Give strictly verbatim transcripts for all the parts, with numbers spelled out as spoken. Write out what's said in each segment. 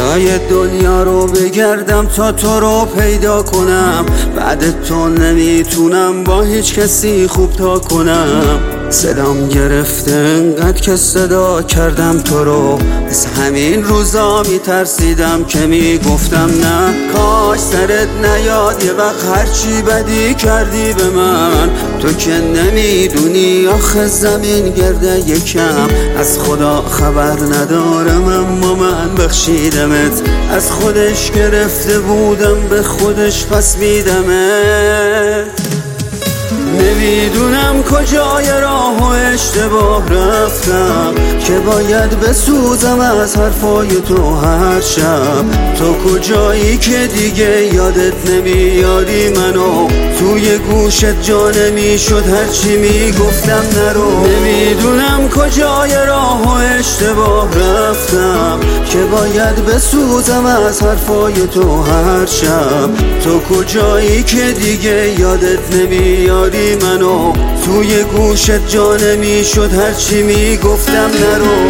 جای دنیا رو بگردم تا تو رو پیدا کنم، بعد تو نمیتونم با هیچ کسی خوب تا کنم. صدام گرفته انقدر که صدا کردم تو رو، از همین روزا میترسیدم که میگفتم نه کاش سرت نیاد یه وقت هرچی بدی کردی به من. تو که نمیدونی آخه زمین گرده یکم، از خدا خبر ندارم اما من بخشیدمت، از خودش گرفته بودم به خودش پس میدمت. نمیدونم کجای راه و اشتباه رفتم که باید بسوزم از حرفای تو هر شب. تو کجایی که دیگه یادت نمیاری منو، توی گوشت جا نمیشد هرچی میگفتم نرو. نمیدونم کجای راه و اشتباه رفتم که باید بسوزم از حرفای تو هر شب. تو کجایی که دیگه یادت نمیاری منو، توی گوشت جا نمیشد هرچی میگفتم نرو.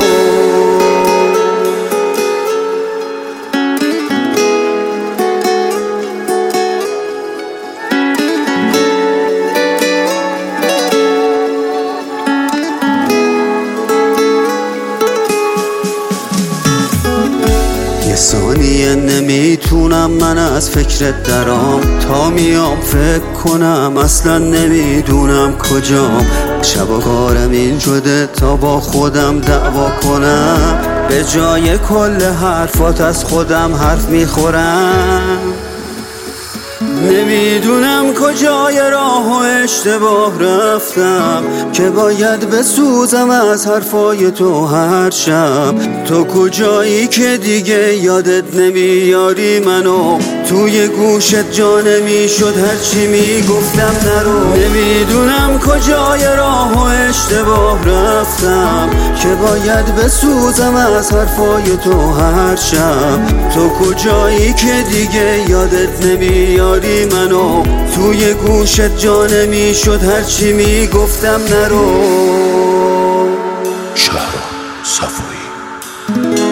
یه ثانیه نمیتونم من از فکرت درام، تا میام فکر کنم اصلا نمیدونم کجام. شب و کارم این شده تا با خودم دعوا کنم، به جای کل حرفات از خودم حرف میخورم. نمیدونم کجای راه و اشتباه رفتم که باید بسوزم از حرفای تو هر شب. تو کجایی که دیگه یادت نمیاری منو، توی گوشت جا نمیشد هرچی میگفتم نرو. نمیدونم کجای راه و اشتباه رفتم که باید بسوزم از حرفای تو هر شب. تو کجایی که دیگه یادت نمیاری منو، توی گوشت جا نمیشد هرچی میگفتم نرو. شهرام صفایی.